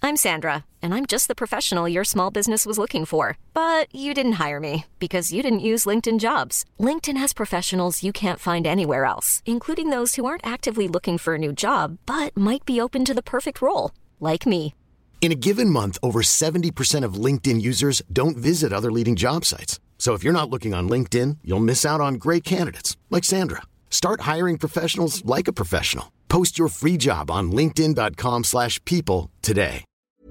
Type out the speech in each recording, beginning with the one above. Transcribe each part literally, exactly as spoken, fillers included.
I'm Sandra, and I'm just the professional your small business was looking for. But you didn't hire me because you didn't use LinkedIn Jobs. LinkedIn has professionals you can't find anywhere else, including those who aren't actively looking for a new job, but might be open to the perfect role, like me. In a given month, over seventy percent of LinkedIn users don't visit other leading job sites. So if you're not looking on LinkedIn, you'll miss out on great candidates like Sandra. Start hiring professionals like a professional. Post your free job on linkedin.com slash people today.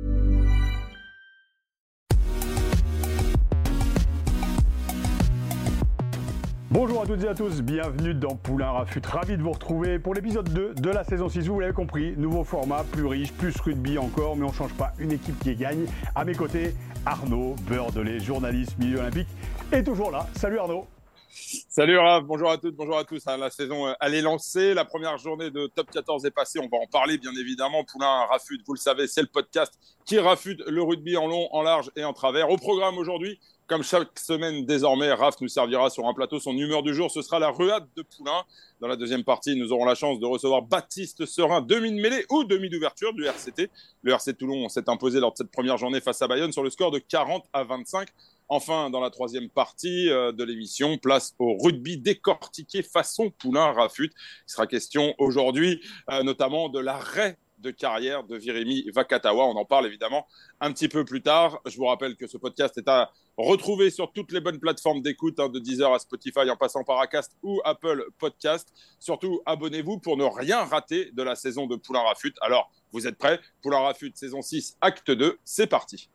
Bonjour à toutes et à tous, bienvenue dans Poulain Rafut. Ravi de vous retrouver pour l'épisode deux de la saison six. Vous l'avez compris, nouveau format, plus riche, plus rugby encore, mais on ne change pas, une équipe qui gagne. À mes côtés, Arnaud Beurdelet, journaliste milieu olympique, est toujours là. Salut Arnaud. Salut Raph, bonjour à toutes, bonjour à tous. La saison, elle est lancée, la première journée de Top quatorze est passée, on va en parler bien évidemment. Poulain Rafut, vous le savez, c'est le podcast qui rafute le rugby en long, en large et en travers. Au programme aujourd'hui, comme chaque semaine désormais, Raph nous servira sur un plateau son humeur du jour, ce sera la ruade de Poulain. Dans la deuxième partie, nous aurons la chance de recevoir Baptiste Serin, demi de mêlée ou demi d'ouverture du R C T. Le R C Toulon s'est imposé lors de cette première journée face à Bayonne sur le score de quarante à vingt-cinq. Enfin, dans la troisième partie de l'émission, place au rugby décortiqué façon Poulain Rafut. Il sera question aujourd'hui euh, notamment de l'arrêt de carrière de Virimi Vakatawa. On en parle évidemment un petit peu plus tard. Je vous rappelle que ce podcast est à retrouver sur toutes les bonnes plateformes d'écoute, hein, de Deezer à Spotify en passant par Acast ou Apple Podcast. Surtout, abonnez-vous pour ne rien rater de la saison de Poulain Rafut. Alors, vous êtes prêts? Poulain Rafut, saison six, acte deux, c'est parti.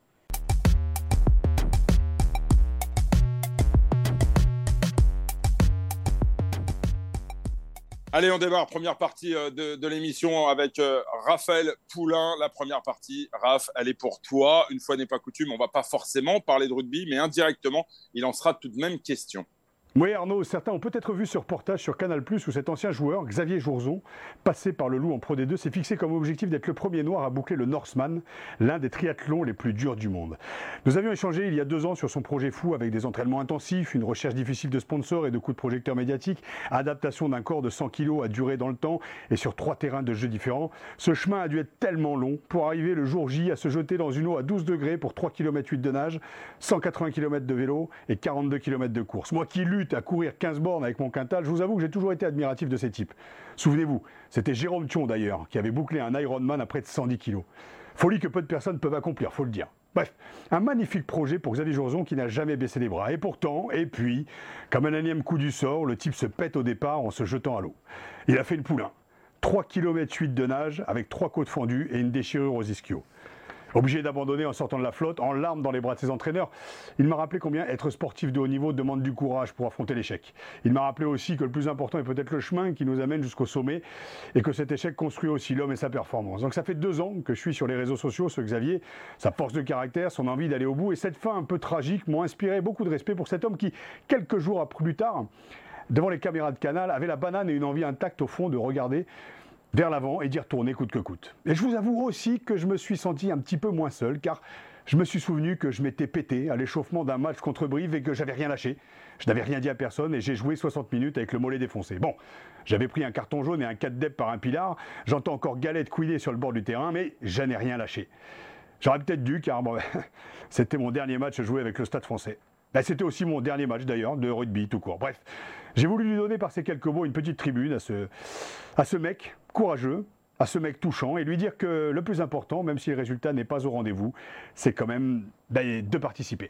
Allez, on démarre. Première partie de, de l'émission avec euh, Raphaël Poulain. La première partie, Raph, elle est pour toi. Une fois n'est pas coutume, on ne va pas forcément parler de rugby, mais indirectement, il en sera tout de même question. Oui Arnaud, certains ont peut-être vu ce reportage sur Canal plus, où cet ancien joueur, Xavier Jourzon, passé par le Loup en Pro D deux, s'est fixé comme objectif d'être le premier noir à boucler le Norseman, l'un des triathlons les plus durs du monde. Nous avions échangé il y a deux ans sur son projet fou avec des entraînements intensifs, une recherche difficile de sponsors et de coups de projecteur médiatiques, adaptation d'un corps de cent kilos à durer dans le temps et sur trois terrains de jeu différents. Ce chemin a dû être tellement long pour arriver le jour J à se jeter dans une eau à douze degrés pour trois virgule huit kilomètres de nage, cent quatre-vingts kilomètres de vélo et quarante-deux kilomètres de course. Moi qui lutte à courir quinze bornes avec mon quintal, je vous avoue que j'ai toujours été admiratif de ces types. Souvenez-vous, c'était Jérôme Thion d'ailleurs, qui avait bouclé un Ironman à près de cent dix kilos. Folie que peu de personnes peuvent accomplir, faut le dire. Bref, un magnifique projet pour Xavier Jourzon qui n'a jamais baissé les bras. Et pourtant, et puis, comme un énième coup du sort, le type se pète au départ en se jetant à l'eau. Il a fait le Poulain. trois virgule huit kilomètres de nage avec trois côtes fendues et une déchirure aux ischios. Obligé d'abandonner en sortant de la flotte, en larmes dans les bras de ses entraîneurs, il m'a rappelé combien être sportif de haut niveau demande du courage pour affronter l'échec. Il m'a rappelé aussi que le plus important est peut-être le chemin qui nous amène jusqu'au sommet et que cet échec construit aussi l'homme et sa performance. Donc ça fait deux ans que je suis sur les réseaux sociaux, ce Xavier, sa force de caractère, son envie d'aller au bout et cette fin un peu tragique m'ont inspiré beaucoup de respect pour cet homme qui, quelques jours plus tard, devant les caméras de Canal, avait la banane et une envie intacte au fond de regarder vers l'avant et d'y retourner coûte que coûte. Et je vous avoue aussi que je me suis senti un petit peu moins seul, car je me suis souvenu que je m'étais pété à l'échauffement d'un match contre Brive et que j'avais rien lâché. Je n'avais rien dit à personne et j'ai joué soixante minutes avec le mollet défoncé. Bon, j'avais pris un carton jaune et un quatre dep par un pilar, j'entends encore Galette couiner sur le bord du terrain, mais je n'ai rien lâché. J'aurais peut-être dû, car bon, c'était mon dernier match joué avec le Stade Français. Ben, c'était aussi mon dernier match d'ailleurs, de rugby tout court. Bref, j'ai voulu lui donner par ces quelques mots une petite tribune à ce, à ce mec courageux, à ce mec touchant, et lui dire que le plus important, même si le résultat n'est pas au rendez-vous, c'est quand même ben, de participer.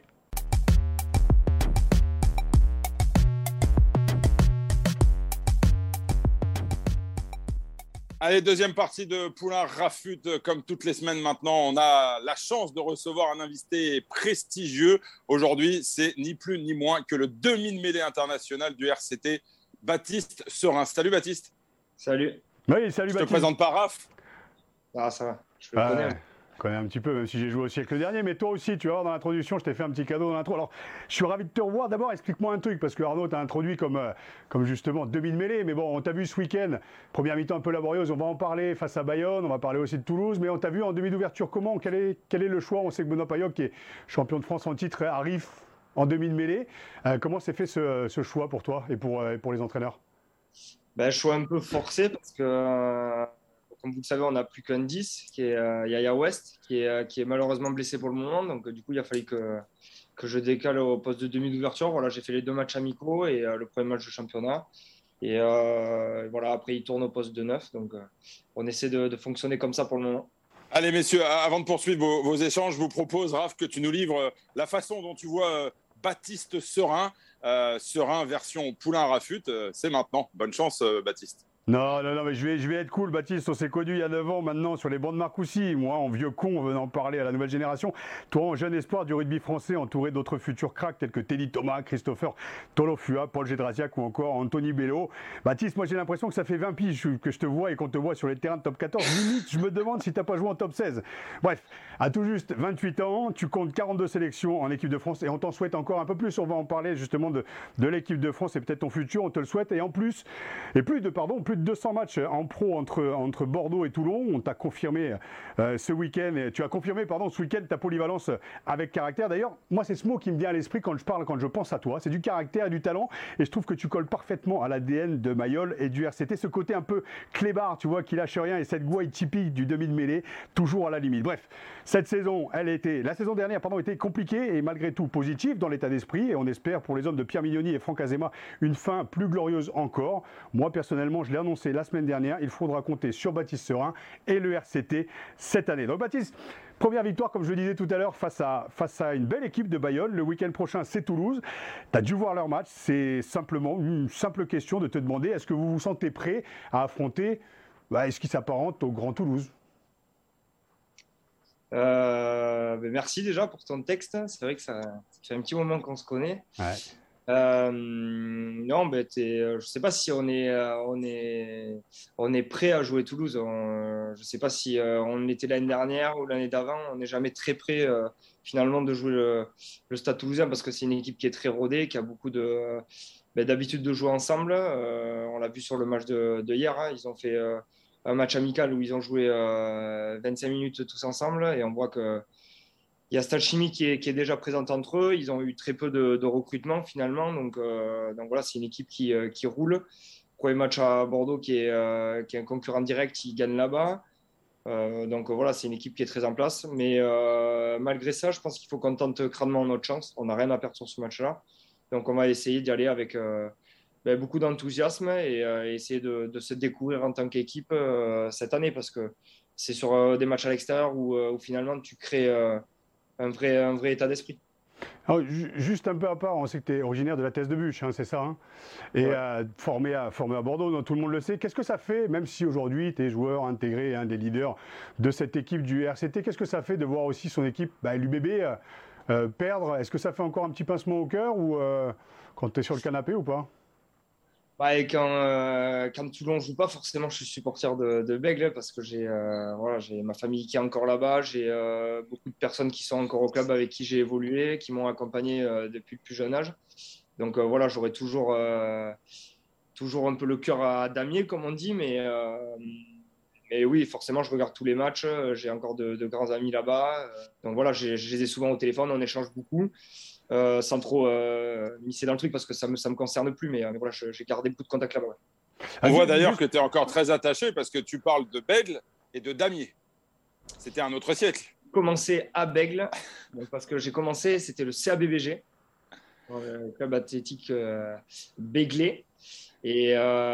Allez, deuxième partie de Poulain Rafut. Comme toutes les semaines maintenant, on a la chance de recevoir un invité prestigieux. Aujourd'hui, c'est ni plus ni moins que le demi de mêlée international du R C T, Baptiste Serin. Salut Baptiste. Salut. Oui, salut Je Baptiste. te présente pas Raph. Ah, ça va. Je le ah, connais. Ouais. Je connais un petit peu, même si j'ai joué au siècle dernier, mais toi aussi, tu vois, dans l'introduction, je t'ai fait un petit cadeau dans l'intro. Alors, je suis ravi de te revoir. D'abord, explique-moi un truc, parce que Arnaud t'a introduit comme, euh, comme justement demi de mêlée, mais bon, on t'a vu ce week-end, première mi-temps un peu laborieuse, on va en parler face à Bayonne, on va parler aussi de Toulouse, mais on t'a vu en demi d'ouverture comment? Quel est, quel est le choix? On sait que Benoît Payoc, qui est champion de France en titre, arrive en demi de mêlée. Euh, comment s'est fait ce, ce choix pour toi et pour, euh, pour les entraîneurs? Ben, choix un peu forcé, parce que euh, comme vous le savez, on n'a plus qu'un dix, qui est euh, Yaya West, qui est, euh, qui est malheureusement blessé pour le moment. Donc, euh, du coup, il a fallu que, que je décale au poste de demi d'ouverture. Voilà, j'ai fait les deux matchs amicaux et euh, le premier match de championnat. Et euh, voilà, après, il tourne au poste de neuf. Donc, euh, on essaie de, de fonctionner comme ça pour le moment. Allez, messieurs, avant de poursuivre vos, vos échanges, je vous propose, Raph, que tu nous livres la façon dont tu vois euh, Baptiste Serin. Euh, Serin version Poulain-Rafut. Euh, c'est maintenant. Bonne chance, euh, Baptiste. Non, non, non, mais je vais, je vais être cool, Baptiste. On s'est connus il y a neuf ans maintenant sur les bancs de Marcoussis. Moi, en vieux con, venant parler à la nouvelle génération. Toi, en jeune espoir du rugby français, entouré d'autres futurs cracks tels que Teddy Thomas, Christopher Tolofua, Paul Gédrasiak ou encore Anthony Bello. Baptiste, moi, j'ai l'impression que ça fait vingt piges que je te vois et qu'on te voit sur les terrains de top quatorze. Limite, je me demande si tu n'as pas joué en top seize. Bref, à tout juste vingt-huit ans, tu comptes quarante-deux sélections en équipe de France et on t'en souhaite encore un peu plus. On va en parler justement de, de l'équipe de France et peut-être ton futur. On te le souhaite. Et en plus, et plus de, pardon, plus de deux cents matchs en pro entre, entre Bordeaux et Toulon. On t'a confirmé euh, ce week-end, tu as confirmé pardon, ce week-end ta polyvalence avec caractère. D'ailleurs, moi c'est ce mot qui me vient à l'esprit quand je parle, quand je pense à toi. C'est du caractère et du talent. Et je trouve que tu colles parfaitement à l'A D N de Mayol et du R C T. Ce côté un peu clébard, tu vois, qui lâche rien et cette gouaille typique du demi de mêlée, toujours à la limite. Bref, cette saison, elle était, la saison dernière, pardon, était compliquée et malgré tout positive dans l'état d'esprit. Et on espère pour les hommes de Pierre Mignoni et Franck Azema une fin plus glorieuse encore. Moi personnellement, je l'ai annoncé la semaine dernière, il faudra compter sur Baptiste Serin et le R C T cette année. Donc Baptiste, première victoire, comme je le disais tout à l'heure, face à, face à une belle équipe de Bayonne. Le week-end prochain, c'est Toulouse. Tu as dû voir leur match. C'est simplement une simple question de te demander, est-ce que vous vous sentez prêt à affronter bah, ce qui s'apparente au Grand Toulouse? euh, ben Merci déjà pour ton texte. C'est vrai que ça, ça fait un petit moment qu'on se connaît. Ouais. Euh, non, ben t'es, je ne sais pas si on est, on, est, on est prêt à jouer Toulouse. On, je ne sais pas si euh, on l'était l'année dernière ou l'année d'avant. On n'est jamais très prêt euh, finalement de jouer le, le Stade Toulousain parce que c'est une équipe qui est très rodée, qui a beaucoup de, ben, d'habitude de jouer ensemble. Euh, on l'a vu sur le match de, de hier. Hein. Ils ont fait euh, un match amical où ils ont joué euh, vingt-cinq minutes tous ensemble et on voit que il y a Stade Chimie qui est, qui est déjà présente entre eux. Ils ont eu très peu de, de recrutement finalement. Donc, euh, donc voilà, c'est une équipe qui, euh, qui roule. Premier match à Bordeaux qui est, euh, qui est un concurrent direct, ils gagnent là-bas. Euh, donc voilà, c'est une équipe qui est très en place. Mais euh, malgré ça, je pense qu'il faut qu'on tente crânement notre chance. On n'a rien à perdre sur ce match-là. Donc on va essayer d'y aller avec euh, ben, beaucoup d'enthousiasme et euh, essayer de, de se découvrir en tant qu'équipe euh, cette année. Parce que c'est sur euh, des matchs à l'extérieur où, euh, où finalement tu crées... Euh, Un vrai, un vrai état d'esprit. Alors, juste un peu à part, on sait que tu es originaire de la Thèse de Buch, hein, c'est ça hein et ouais. euh, formé, à, formé à Bordeaux, donc tout le monde le sait. Qu'est-ce que ça fait, même si aujourd'hui tu es joueur intégré et un des leaders de cette équipe du R C T, qu'est-ce que ça fait de voir aussi son équipe, bah, l'U B B, euh, euh, perdre? Est-ce que ça fait encore un petit pincement au cœur ou euh, quand tu es sur le canapé ou pas? Bah, et quand, euh, quand Toulon ne joue pas, forcément, je suis supporter de, de Bègles parce que j'ai euh, voilà, j'ai ma famille qui est encore là-bas, j'ai euh, beaucoup de personnes qui sont encore au club avec qui j'ai évolué, qui m'ont accompagné euh, depuis le plus jeune âge. Donc euh, voilà, j'aurai toujours, euh, toujours un peu le cœur à damier, comme on dit, mais, euh, mais oui, forcément, je regarde tous les matchs, j'ai encore de, de grands amis là-bas. Donc voilà, j'ai, je les ai souvent au téléphone, on échange beaucoup. Euh, sans trop euh, misser dans le truc parce que ça ne me, ça me concerne plus, mais, euh, mais voilà, je, j'ai gardé beaucoup de contacts là-bas. Ouais. On voit d'ailleurs que tu es encore très attaché parce que tu parles de Bègles et de Damier. C'était un autre siècle. J'ai commencé à Bègles, parce que j'ai commencé, c'était le C A B B G, le club athlétique euh, béglé. Et,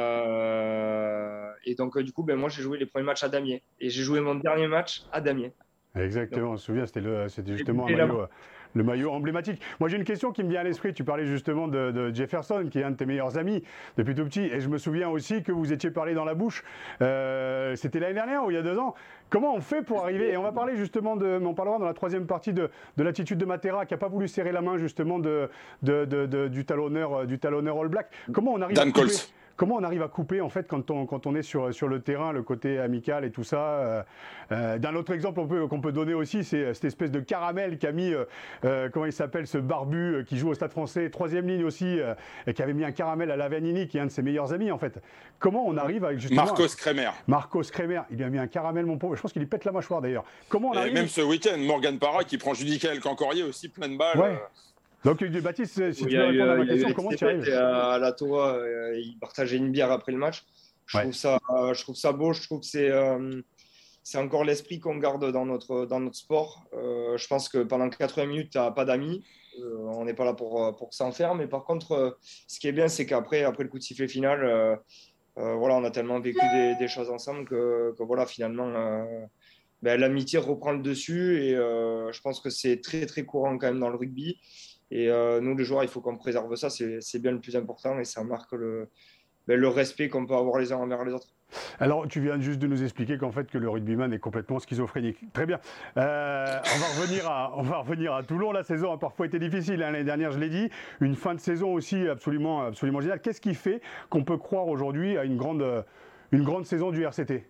euh, et donc, euh, du coup, ben, moi, j'ai joué les premiers matchs à Damier. Et j'ai joué mon dernier match à Damier. Exactement, donc, on se souvient, c'était, le, c'était justement un maillot, le maillot emblématique. Moi, j'ai une question qui me vient à l'esprit. Tu parlais justement de, de Jefferson, qui est un de tes meilleurs amis depuis tout petit. Et je me souviens aussi que vous étiez parlé dans la bouche. Euh, c'était l'année dernière ou il y a deux ans. Comment on fait pour arriver? Et on va parler justement de. On parlera dans la troisième partie de, de l'attitude de Matera, qui n'a pas voulu serrer la main justement de, de, de, de, du talonneur, du talonneur All Black. Comment on arrive Dan à couper, Colts. Comment on arrive à couper en fait quand on, quand on est sur, sur le terrain, le côté amical et tout ça euh, euh, D'un autre exemple on peut, qu'on peut donner aussi, c'est cette espèce de caramel qu'a mis, euh, euh, comment il s'appelle, ce barbu euh, qui joue au Stade Français, troisième ligne aussi, euh, et qui avait mis un caramel à Lavanini, qui est un de ses meilleurs amis en fait. Comment on arrive avec justement Marcos Kremer. Marcos Kremer, il lui a mis un caramel, mon pauvre. Je pense qu'il lui pète la mâchoire d'ailleurs. Comment on et arrive même ce week-end, Morgan Parra qui prend Judicaël Cancorier aussi plein de balles. Ouais. Donc Baptiste, si tu veux répondre à ma question, comment tu arrives? À la Toa, euh, il partageait une bière après le match. Je, Ouais. trouve ça, euh, je trouve ça beau, je trouve que c'est euh, c'est encore l'esprit qu'on garde dans notre, dans notre sport. Euh, je pense que pendant quatre-vingts minutes, tu n'as pas d'amis. Euh, on n'est pas là pour, pour s'en faire. Mais par contre, euh, ce qui est bien, c'est qu'après après le coup de sifflet final, euh, euh, voilà, on a tellement vécu des, des choses ensemble que, que voilà, finalement, euh, ben, l'amitié reprend le dessus. Et euh, je pense que c'est très, très courant quand même dans le rugby. Et euh, nous, les joueurs, il faut qu'on préserve ça. C'est, c'est bien le plus important et ça marque le, ben, le respect qu'on peut avoir les uns envers les autres. Alors, tu viens juste de nous expliquer qu'en fait, que le rugbyman est complètement schizophrénique. Très bien. Euh, on, va revenir à, on va revenir à Toulon. La saison a parfois été difficile, hein. L'année dernière, je l'ai dit. Une fin de saison aussi absolument, absolument géniale. Qu'est-ce qui fait qu'on peut croire aujourd'hui à une grande, une grande saison du R C T ?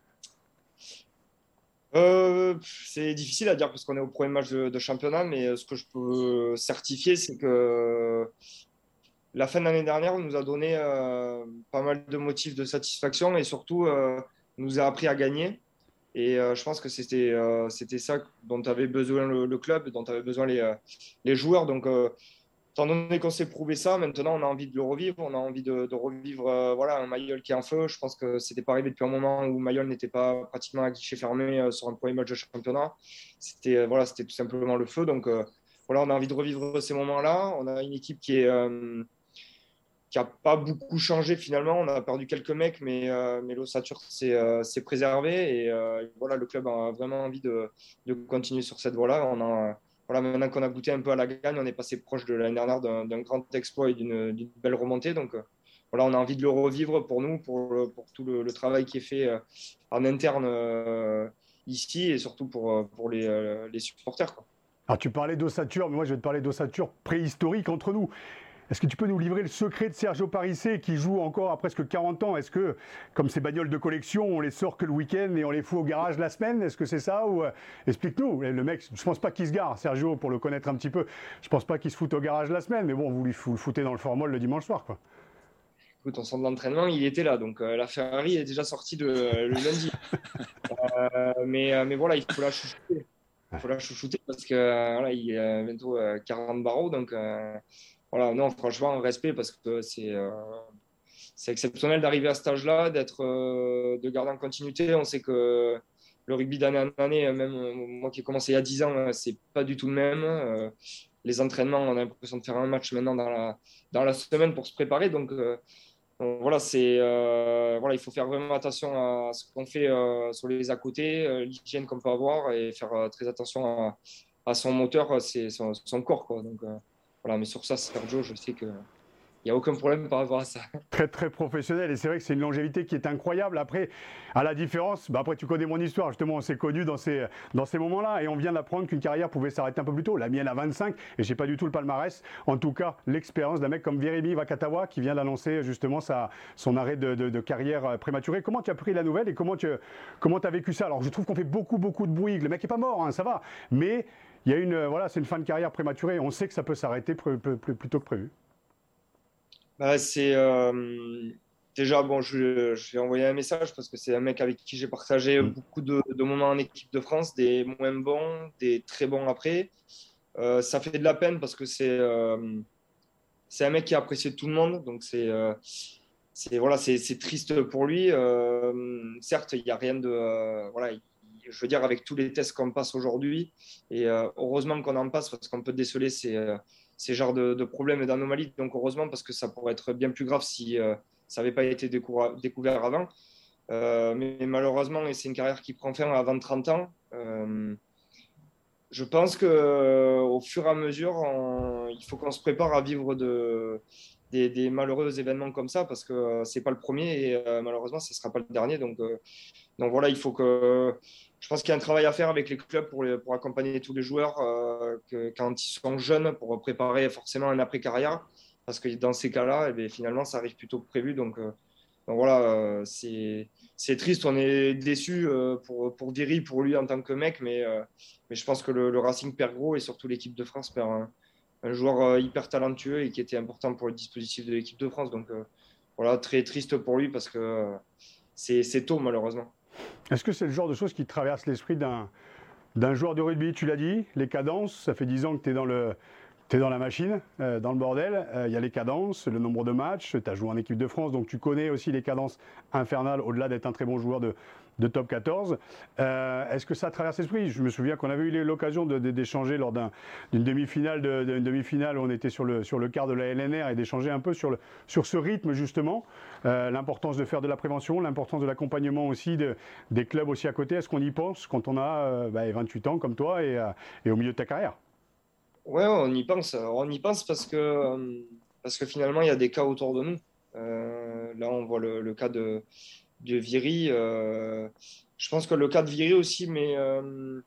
Euh, c'est difficile à dire parce qu'on est au premier match de, de championnat, mais ce que je peux certifier, c'est que la fin de l'année dernière nous a donné euh, pas mal de motifs de satisfaction et surtout euh, nous a appris à gagner. Et euh, je pense que c'était euh, c'était ça dont avait besoin le, le club, dont avaient besoin les, euh, les joueurs. Donc, euh, étant donné qu'on s'est prouvé ça, maintenant on a envie de le revivre. On a envie de, de revivre euh, voilà, un Mayol qui est en feu. Je pense que c'était pas arrivé depuis un moment où Mayol n'était pas pratiquement à guichet fermé euh, sur un premier match de championnat. C'était euh, voilà, c'était tout simplement le feu. Donc euh, voilà, on a envie de revivre ces moments-là. On a une équipe qui est euh, qui n'a pas beaucoup changé finalement. On a perdu quelques mecs, mais, euh, mais l'ossature s'est euh, préservée. Et euh, voilà, le club a vraiment envie de, de continuer sur cette voie-là. On a, voilà, maintenant qu'on a goûté un peu à la gagne, on est passé proche de l'année dernière d'un, d'un grand exploit et d'une, d'une belle remontée. Donc euh, voilà, on a envie de le revivre pour nous, pour, le, pour tout le, le travail qui est fait euh, en interne euh, ici et surtout pour, pour les, euh, les supporters, quoi. Alors, tu parlais d'ossature, mais moi, je vais te parler d'ossature préhistorique entre nous. Est-ce que tu peux nous livrer le secret de Sergio Parissé qui joue encore à presque quarante ans ? Est-ce que, comme ces bagnoles de collection, on les sort que le week-end et on les fout au garage la semaine ? Est-ce que c'est ça ou... Explique-nous. Le mec, je pense pas qu'il se gare, Sergio, pour le connaître un petit peu. Je pense pas qu'il se foute au garage la semaine, mais bon, vous, lui, vous le foutez dans le formol le dimanche soir, quoi. Écoute, en centre d'entraînement, il était là. Donc, euh, la Ferrari est déjà sortie de, le lundi. euh, mais, euh, mais voilà, il faut la chouchouter. Il faut la chouchouter parce que euh, voilà, il est euh, bientôt euh, quarante barreaux. Donc, euh, voilà, non, franchement, un respect parce que c'est euh, c'est exceptionnel d'arriver à cet âge-là, d'être, euh, de garder en continuité. On sait que le rugby d'année en année, même euh, moi qui ai commencé il y a dix ans, c'est pas du tout le même. Euh, les entraînements, on a l'impression de faire un match maintenant dans la, dans la semaine pour se préparer. Donc, euh, donc voilà, c'est, euh, voilà, il faut faire vraiment attention à ce qu'on fait euh, sur les à côté, euh, l'hygiène qu'on peut avoir et faire euh, très attention à, à son moteur, c'est son, son corps, quoi. Donc, euh, voilà, mais sur ça, Sergio, je sais qu'il n'y a aucun problème par rapport à ça. Très très professionnel et c'est vrai que c'est une longévité qui est incroyable. Après, à la différence, bah après tu connais mon histoire, justement on s'est connus dans ces, dans ces moments-là et on vient d'apprendre qu'une carrière pouvait s'arrêter un peu plus tôt. La mienne à vingt-cinq et j'ai pas du tout le palmarès. En tout cas, l'expérience d'un mec comme Virimi Vakatawa qui vient d'annoncer justement sa, son arrêt de, de, de carrière prématurée. Comment tu as pris la nouvelle et comment tu comment as vécu ça? Alors je trouve qu'on fait beaucoup beaucoup de bruit, le mec est pas mort, hein, ça va, mais il y a une, voilà, c'est une fin de carrière prématurée. On sait que ça peut s'arrêter plus, plus, plus tôt que prévu. Bah, c'est euh, déjà bon, je, je vais envoyer un message parce que c'est un mec avec qui j'ai partagé Mm. beaucoup de, de moments en équipe de France, des moins bons, des très bons après. Euh, ça fait de la peine parce que c'est euh, c'est un mec qui a apprécié tout le monde, donc c'est euh, c'est voilà, c'est c'est triste pour lui. Euh, certes, il y a rien de euh, voilà, il- je veux dire avec tous les tests qu'on passe aujourd'hui et euh, heureusement qu'on en passe parce qu'on peut déceler ces euh, ces genres de, de problèmes et d'anomalies. Donc heureusement parce que ça pourrait être bien plus grave si euh, ça n'avait pas été découvert, découvert avant. Euh, mais malheureusement, et c'est une carrière qui prend fin avant trente ans. Euh, je pense qu'au fur et à mesure, on- il faut qu'on se prépare à vivre de, des, des malheureux événements comme ça parce que c'est pas le premier et euh, malheureusement, ce ne sera pas le dernier. Donc, euh, donc voilà, il faut que. Je pense qu'il y a un travail à faire avec les clubs pour, les- pour accompagner tous les joueurs euh, que, quand ils sont jeunes pour préparer forcément un après-carrière. Parce que dans ces cas-là, eh bien, finalement, ça arrive plutôt que prévu. Donc, euh, donc voilà, euh, c'est, c'est triste. On est déçu euh, pour, pour Viry, pour lui en tant que mec. Mais, euh, mais je pense que le, le Racing perd gros et surtout l'équipe de France perd un, un joueur euh, hyper talentueux et qui était important pour le dispositif de l'équipe de France. Donc euh, voilà, très triste pour lui parce que euh, c'est, c'est tôt malheureusement. Est-ce que c'est le genre de choses qui traverse l'esprit d'un d'un joueur de rugby? Tu l'as dit, les cadences, ça fait dix ans que tu es dans le, Tu es dans la machine, euh, dans le bordel, il euh, y a les cadences, le nombre de matchs, tu as joué en équipe de France, donc tu connais aussi les cadences infernales au-delà d'être un très bon joueur de, de top quatorze. Euh, est-ce que ça traverse l'esprit? Je me souviens qu'on avait eu l'occasion de, de, d'échanger lors d'un, d'une demi-finale, de, d'une demi-finale où on était sur le, sur le quart de la L N R et d'échanger un peu sur, le, sur ce rythme justement, euh, l'importance de faire de la prévention, l'importance de l'accompagnement aussi de, des clubs aussi à côté. Est-ce qu'on y pense quand on a euh, bah, vingt-huit ans comme toi et, euh, et au milieu de ta carrière? Ouais, on y pense. On y pense parce que, euh, parce que finalement, il y a des cas autour de nous. Euh, là, on voit le, le cas de, de Viry. Euh, je pense que le cas de Viry aussi, mais euh,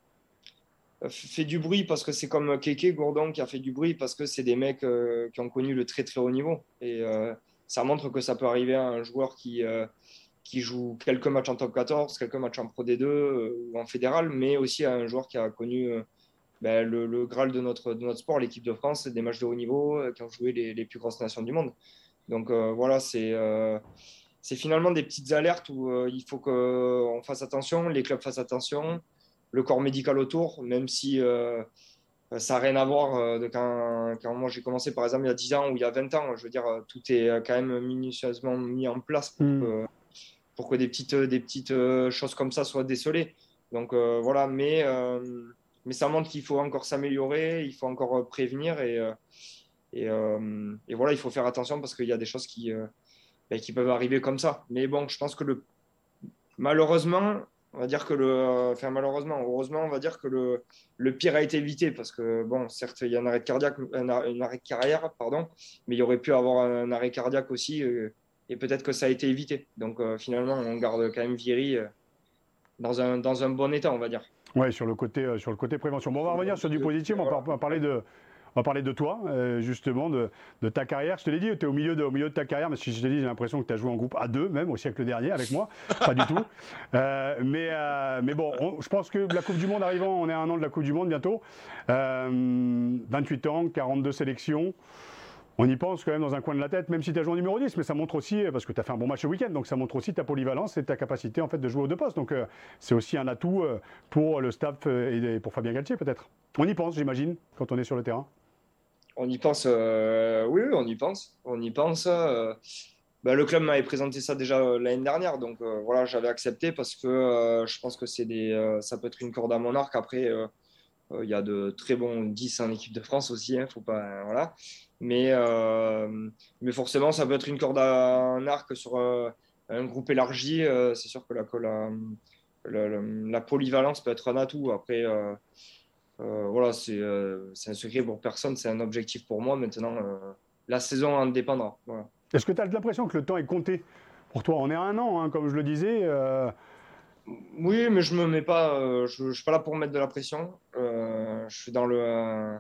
fait du bruit parce que c'est comme Keke, Gourdon qui a fait du bruit parce que c'est des mecs euh, qui ont connu le très très haut niveau. Et euh, ça montre que ça peut arriver à un joueur qui, euh, qui joue quelques matchs en top quatorze, quelques matchs en Pro D deux euh, ou en fédéral, mais aussi à un joueur qui a connu. Euh, Ben, le, le Graal de notre, de notre sport, l'équipe de France, c'est des matchs de haut niveau euh, qui ont joué les, les plus grosses nations du monde. Donc euh, voilà, c'est euh, c'est finalement des petites alertes où euh, il faut qu'on fasse attention, les clubs fassent attention, le corps médical autour, même si euh, ça n'a rien à voir euh, de quand, quand moi j'ai commencé par exemple il y a dix ans ou il y a vingt ans. Je veux dire, tout est quand même minutieusement mis en place pour, mmh. que, pour que des petites, des petites choses comme ça soient décelées. Donc euh, voilà, mais... Euh, Mais ça montre qu'il faut encore s'améliorer, il faut encore prévenir et, et, euh, et voilà, il faut faire attention parce qu'il y a des choses qui, euh, ben, qui peuvent arriver comme ça. Mais bon, je pense que le, malheureusement, on va dire que le, enfin malheureusement, heureusement, on va dire que le, le pire a été évité parce que bon, certes, il y a un arrêt cardiaque, un arrêt, un arrêt de carrière, pardon, mais il y aurait pu avoir un arrêt cardiaque aussi euh, et peut-être que ça a été évité. Donc euh, finalement, on garde quand même Viry euh, dans un, dans un bon état, on va dire. Ouais, sur le côté, euh, sur le côté prévention. Bon, on va revenir sur du positif, on va, on va parler de... On va parler de toi, euh, justement, de, de ta carrière. Je te l'ai dit, tu es au milieu, de, au milieu de ta carrière, mais si je te dis, j'ai l'impression que tu as joué en groupe A deux, même au siècle dernier, avec moi. Pas du tout. Euh, mais, euh, mais bon, on, je pense que la Coupe du Monde arrivant, on est à un an de la Coupe du Monde bientôt. Euh, vingt-huit ans, quarante-deux sélections. On y pense quand même dans un coin de la tête, même si tu as joué en numéro dix, mais ça montre aussi, parce que tu as fait un bon match le week-end, donc ça montre aussi ta polyvalence et ta capacité en fait, de jouer aux deux postes. Donc euh, c'est aussi un atout euh, pour le staff euh, et pour Fabien Galtier peut-être. On y pense, j'imagine, quand on est sur le terrain. On y pense, euh, oui, oui, on y pense. On y pense. Euh, ben, le club m'avait présenté ça déjà euh, l'année dernière, donc euh, voilà, j'avais accepté parce que euh, je pense que c'est des, euh, ça peut être une corde à mon arc. Après, il euh, euh, y a de très bons dix en équipe de France aussi, hein, faut pas, euh, voilà. Mais, euh, mais forcément, ça peut être une corde à un arc sur euh, un groupe élargi. Euh, c'est sûr que la, la, la, la polyvalence peut être un atout. Après, euh, euh, voilà, c'est euh, un secret pour personne, c'est un objectif pour moi. Maintenant, euh, la saison en dépendra. Voilà. Est-ce que tu as l'impression que le temps est compté pour toi? On est à un an, hein, comme je le disais. Euh... Oui, mais je me mets pas. Euh, je ne suis pas là pour mettre de la pression. Euh, je suis dans le. Euh,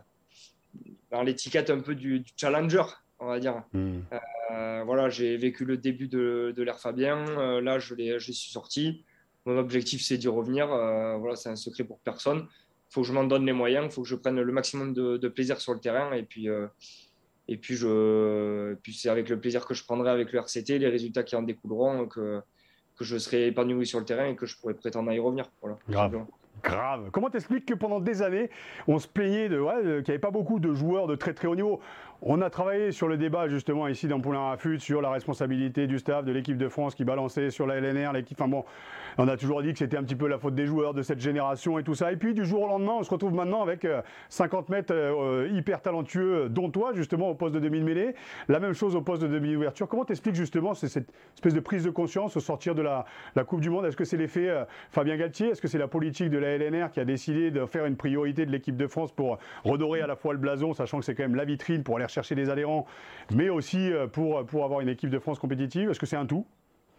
dans l'étiquette un peu du, du challenger, on va dire. Mm. Euh, voilà, j'ai vécu le début de, de l'ère Fabien. Euh, là, je, je suis sorti. Mon objectif, c'est d'y revenir. Euh, voilà, c'est un secret pour personne. Il faut que je m'en donne les moyens. Il faut que je prenne le maximum de, de plaisir sur le terrain. Et puis, euh, et puis, je, puis c'est avec le plaisir que je prendrai avec le R C T, les résultats qui en découleront, que, que je serai épanoui sur le terrain et que je pourrai prétendre à y revenir. Voilà, grave. Grave. Comment t'expliques que pendant des années, on se plaignait de, ouais, qu'il n'y avait pas beaucoup de joueurs de très très haut niveau? On a travaillé sur le débat justement ici dans Poulain Rafut sur la responsabilité du staff de l'équipe de France qui balançait sur la L N R, l'équipe. Enfin bon, on a toujours dit que c'était un petit peu la faute des joueurs de cette génération et tout ça. Et puis du jour au lendemain, on se retrouve maintenant avec cinquante mètres euh, hyper talentueux, dont toi justement au poste de demi-mêlée. La même chose au poste de demi-ouverture. Comment t'expliques justement cette espèce de prise de conscience au sortir de la, la Coupe du Monde? Est-ce que c'est l'effet euh, Fabien Galtier? Est-ce que c'est la politique de la L N R qui a décidé de faire une priorité de l'équipe de France pour redorer à la fois le blason, sachant que c'est quand même la vitrine pour aller chercher des adhérents, mais aussi pour, pour avoir une équipe de France compétitive? Est-ce que c'est un tout?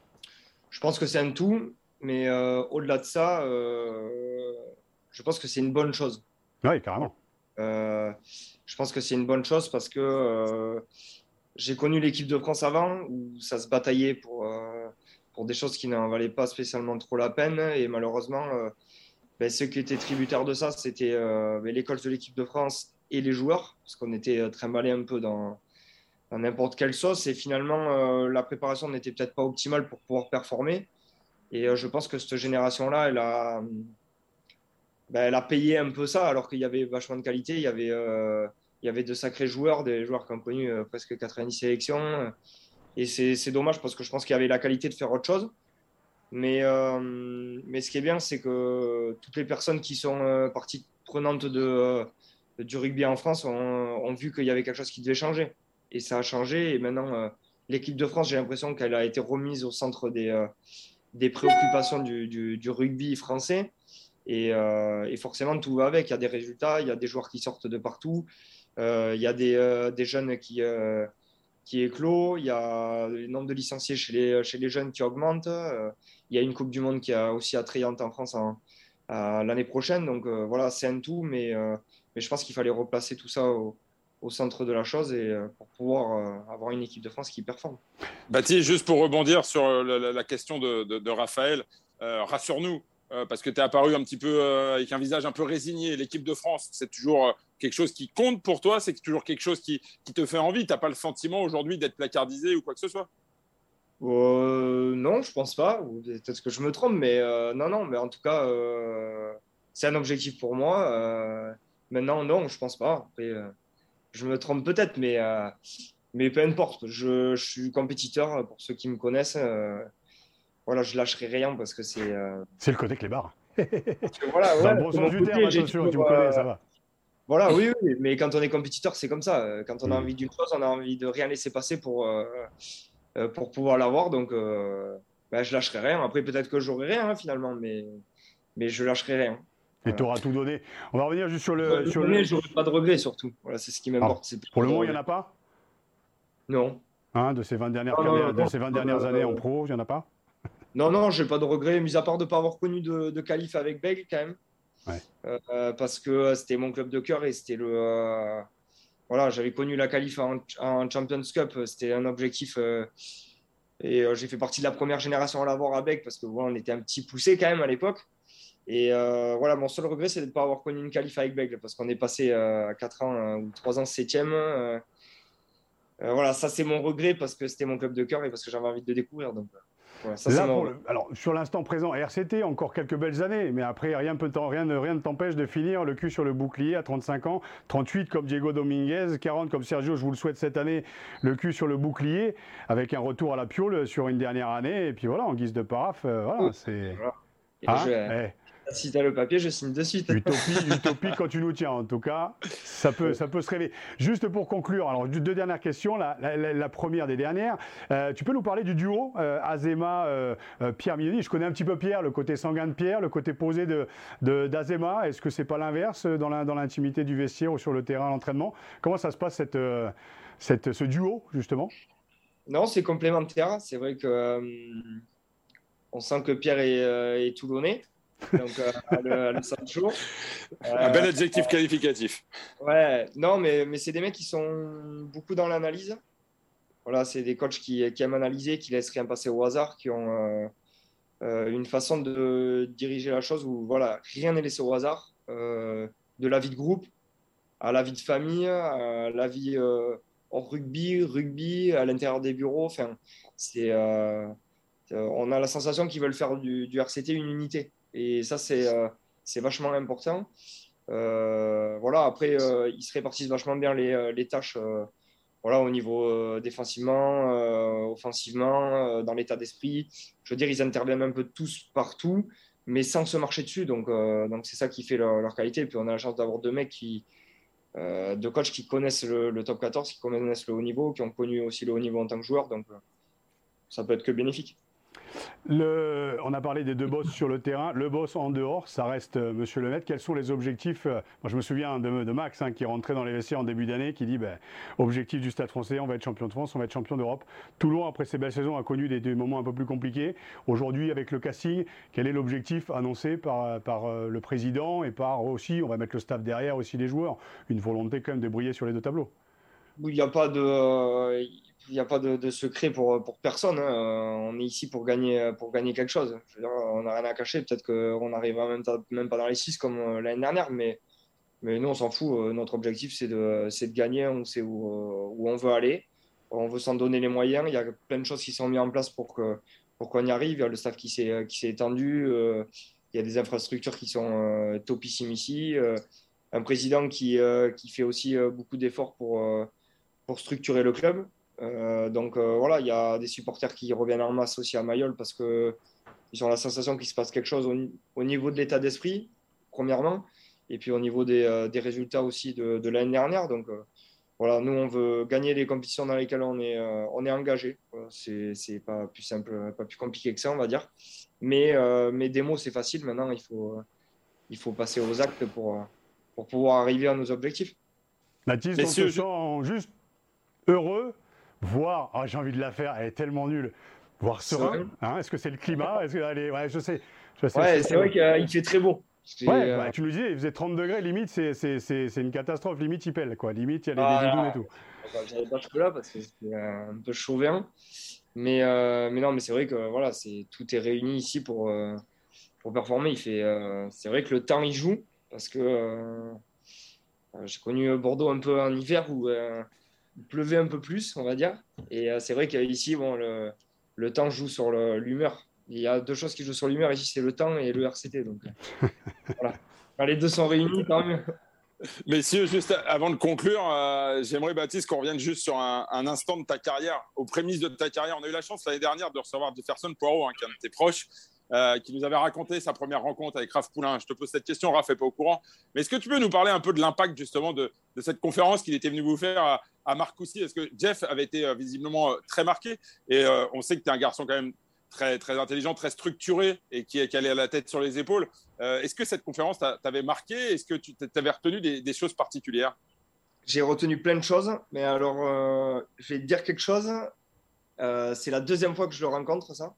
Je pense que c'est un tout, mais euh, au-delà de ça, euh, je pense que c'est une bonne chose. Oui, carrément. Euh, je pense que c'est une bonne chose parce que euh, j'ai connu l'équipe de France avant, où ça se bataillait pour, euh, pour des choses qui n'en valaient pas spécialement trop la peine, et malheureusement... Euh, Ben, ceux qui étaient tributaires de ça, c'était euh, ben, l'école de l'équipe de France et les joueurs, parce qu'on était euh, trimballés un peu dans, dans n'importe quelle sauce. Et finalement, euh, la préparation n'était peut-être pas optimale pour pouvoir performer. Et euh, je pense que cette génération-là, elle a, ben, elle a payé un peu ça, alors qu'il y avait vachement de qualité. Il y avait, euh, il y avait de sacrés joueurs, des joueurs qui ont connu euh, presque quatre-vingt-dix sélections. Et c'est, c'est dommage parce que je pense qu'il y avait la qualité de faire autre chose. Mais, euh, mais ce qui est bien, c'est que toutes les personnes qui sont euh, parties prenantes de, euh, du rugby en France ont, ont vu qu'il y avait quelque chose qui devait changer. Et ça a changé. Et maintenant, euh, l'équipe de France, j'ai l'impression qu'elle a été remise au centre des, euh, des préoccupations du, du, du rugby français. Et, euh, et forcément, tout va avec. Il y a des résultats, il y a des joueurs qui sortent de partout, euh, il y a des, euh, des jeunes qui, euh, qui éclosent, il y a le nombre de licenciés chez les, chez les jeunes qui augmente. Euh, il y a une Coupe du Monde qui est aussi attrayante en France en, en, l'année prochaine. Donc euh, voilà, c'est un tout, mais, euh, mais je pense qu'il fallait replacer tout ça au, au centre de la chose et, euh, pour pouvoir euh, avoir une équipe de France qui performe. Baptiste, juste pour rebondir sur la, la question de, de, de Raphaël, euh, rassure-nous. Euh, parce que tu es apparu un petit peu euh, avec un visage un peu résigné. L'équipe de France, c'est toujours euh, quelque chose qui compte pour toi, c'est toujours quelque chose qui, qui te fait envie. Tu n'as pas le sentiment aujourd'hui d'être placardisé ou quoi que ce soit? euh, Non, je pense pas. Peut-être que je me trompe, mais euh, non, non. Mais en tout cas, euh, c'est un objectif pour moi. Euh, maintenant, non, je pense pas. Après, euh, je me trompe peut-être, mais, euh, mais peu importe. Je, je suis compétiteur, pour ceux qui me connaissent. Euh, Voilà, je lâcherai rien parce que c'est. Euh... C'est le côté clébard. Voilà, Dans ouais, le bon sens du côté, terme, attention, toujours, tu me connais, euh... ça va. Voilà, oui, oui, mais quand on est compétiteur, c'est comme ça. Quand on a mmh. envie d'une chose, on a envie de rien laisser passer pour, euh, pour pouvoir l'avoir. Donc, euh, ben, je lâcherai rien. Après, peut-être que j'aurai rien hein, finalement, mais, mais je lâcherai rien. Et tu auras tout donné. On va revenir juste sur le. Je sur donner, le... j'aurai pas de regrets surtout. Voilà, c'est ce qui m'importe. C'est pour le moment, il n'y en a pas Non. hein, de ces vingt dernières, non, carrières, non, de non, ces vingt non, dernières non, années non. en pro, il n'y en a pas? Non, non, je n'ai pas de regrets, mis à part de ne pas avoir connu de, de qualif avec Bègle quand même. Ouais. Euh, parce que c'était mon club de cœur et c'était le. Euh, voilà, j'avais connu la qualif en, en Champions Cup, c'était un objectif. Euh, et euh, j'ai fait partie de la première génération à l'avoir à Bègle parce que voilà, on était un petit poussé quand même à l'époque. Et euh, voilà, mon seul regret, c'est de ne pas avoir connu une qualif avec Bègle parce qu'on est passé euh, à quatre ans euh, ou trois ans septième. Euh, euh, voilà, ça c'est mon regret parce que c'était mon club de cœur et parce que j'avais envie de le découvrir. Donc, voilà, ça, Là, c'est mon... pour le... Alors, sur l'instant présent, R C T, encore quelques belles années, mais après, rien, peut rien, rien ne t'empêche de finir le cul sur le bouclier à trente-cinq ans, trente-huit comme Diego Dominguez, quarante comme Sergio, je vous le souhaite cette année, le cul sur le bouclier, avec un retour à la piole sur une dernière année, et puis voilà, en guise de paraphe, euh, voilà, c'est... Voilà. Hein je... hey. Si tu as le papier, je signe de suite. Utopie, utopie quand tu nous tiens, en tout cas, ça peut, ça peut se rêver. Juste pour conclure, alors deux dernières questions, la, la, la première des dernières, euh, tu peux nous parler du duo euh, Azema, euh, euh, Pierre Mignoni. Je connais un petit peu Pierre, le côté sanguin de Pierre, le côté posé de, de, d'Azema. Est-ce que c'est pas l'inverse dans, la, dans l'intimité du vestiaire ou sur le terrain, l'entraînement? Comment ça se passe cette, euh, cette, ce duo, justement? Non, c'est complémentaire. C'est vrai que euh, on sent que Pierre est, euh, est toulonnais. Donc, euh, le, le Sancho. Euh, un bel adjectif euh, qualificatif. Ouais, non, mais, mais c'est des mecs qui sont beaucoup dans l'analyse. Voilà, c'est des coachs qui, qui aiment analyser, qui laissent rien passer au hasard, qui ont euh, euh, une façon de diriger la chose où voilà, rien n'est laissé au hasard. Euh, de la vie de groupe à la vie de famille, à la vie euh, en rugby, rugby, à l'intérieur des bureaux. Enfin, c'est, euh, on a la sensation qu'ils veulent faire du, du R C T une unité. Et ça, c'est, euh, c'est vachement important. Euh, voilà, après, euh, ils se répartissent vachement bien les, les tâches euh, voilà, au niveau euh, défensivement, euh, offensivement, euh, dans l'état d'esprit. Je veux dire, ils interviennent un peu tous partout, mais sans se marcher dessus. Donc, euh, donc c'est ça qui fait leur, leur qualité. Et puis, on a la chance d'avoir deux mecs, qui, euh, deux coachs qui connaissent le, le top quatorze, qui connaissent le haut niveau, qui ont connu aussi le haut niveau en tant que joueur. Donc, euh, ça peut être que bénéfique. Le, on a parlé des deux boss sur le terrain. Le boss en dehors, ça reste euh, Monsieur Lemaitre. Quels sont les objectifs? Moi, je me souviens de, de Max hein, qui est rentré dans les vestiaires en début d'année, qui dit ben, objectif du Stade Français, on va être champion de France, on va être champion d'Europe. Toulon, après ces belles saisons, a connu des, des moments un peu plus compliqués. Aujourd'hui, avec le casting, quel est l'objectif annoncé par, par euh, le président et par aussi, on va mettre le staff derrière, aussi les joueurs? Une volonté quand même de briller sur les deux tableaux. Il n'y a pas de, euh, il n'y a pas de, de secret pour, pour personne. Hein. On est ici pour gagner, pour gagner quelque chose. Je veux dire, on n'a rien à cacher. Peut-être qu'on n'arrivera même, même pas dans les six comme l'année dernière, mais, mais nous, on s'en fout. Notre objectif, c'est de, c'est de gagner. On sait où, où on veut aller. On veut s'en donner les moyens. Il y a plein de choses qui sont mises en place pour, que, pour qu'on y arrive. Il y a le staff qui s'est, qui s'est étendu. Il y a des infrastructures qui sont topissimes ici. un président qui, euh, qui fait aussi euh, beaucoup d'efforts pour, euh, pour structurer le club. Euh, donc euh, voilà, il y a des supporters qui reviennent en masse aussi à Mayol parce qu'ils ont la sensation qu'il se passe quelque chose au, au niveau de l'état d'esprit, premièrement, et puis au niveau des, euh, des résultats aussi de, de l'année dernière. Donc euh, voilà, nous on veut gagner les compétitions dans lesquelles on est, euh, on est engagé. C'est, c'est pas plus simple, pas plus compliqué que ça, on va dire. Mais, euh, mais des mots, c'est facile. Maintenant, il faut, il faut passer aux actes pour, pour pouvoir arriver à nos objectifs. Baptiste, on se sent juste heureux. Voir, oh, j'ai envie de la faire, elle est tellement nulle. Voir serein, hein, est-ce que c'est le climat? Est-ce que, allez, ouais, je sais. Je sais ouais, c'est vrai qu'il euh, fait très beau. Ouais, euh... bah, tu me disais, il faisait trente degrés, limite, c'est, c'est, c'est, c'est une catastrophe, limite, il pèle, quoi. Limite, il y a les ah, bidounes et tout. J'avais pas trop là parce que c'était un peu chauvin. Mais, euh, mais non, mais c'est vrai que voilà, c'est, tout est réuni ici pour, euh, pour performer. Il fait, euh, c'est vrai que le temps, il joue parce que euh, j'ai connu Bordeaux un peu en hiver où. Euh, Il pleuvait un peu plus, on va dire. Et euh, c'est vrai qu'ici, bon, le, le temps joue sur le, l'humeur. Il y a deux choses qui jouent sur l'humeur ici, c'est le temps et le R C T. Donc, euh, voilà. Quand les deux sont réunis, tant mieux. Messieurs, juste avant de conclure, euh, j'aimerais, Baptiste, qu'on revienne juste sur un, un instant de ta carrière, aux prémices de ta carrière. On a eu la chance l'année dernière de recevoir Jefferson Poirot, hein, qui est un de tes proches, euh, qui nous avait raconté sa première rencontre avec Raph Poulain. Je te pose cette question, Raph n'est pas au courant. Mais est-ce que tu peux nous parler un peu de l'impact justement de, de cette conférence qu'il était venu vous faire à, à Marcoussis? Est-ce que Jeff avait été euh, visiblement euh, très marqué? Et euh, on sait que tu es un garçon quand même très, très intelligent, très structuré et qui, qui allait à la tête sur les épaules. Euh, est-ce que cette conférence t'avait marqué? Est-ce que tu avais retenu des, des choses particulières? J'ai retenu plein de choses, mais alors euh, je vais te dire quelque chose. Euh, c'est la deuxième fois que je le rencontre, ça.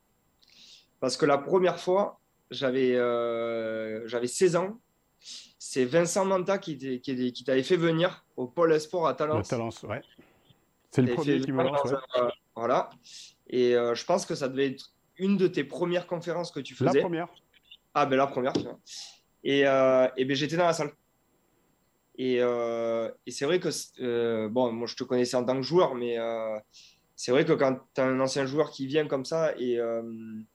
Parce que la première fois, j'avais, euh, j'avais seize ans. C'est Vincent Manta qui, qui, qui t'avait fait venir au pôle Esport à Talence. Talence, ouais. C'est le premier qui me lance, ouais. Euh, voilà. Et euh, je pense que ça devait être une de tes premières conférences que tu faisais. La première. Ah, ben la première, tu vois. Et, euh, et ben j'étais dans la salle. Et, euh, et c'est vrai que, euh, bon, moi je te connaissais en tant que joueur, mais euh, c'est vrai que quand tu as un ancien joueur qui vient comme ça, et euh,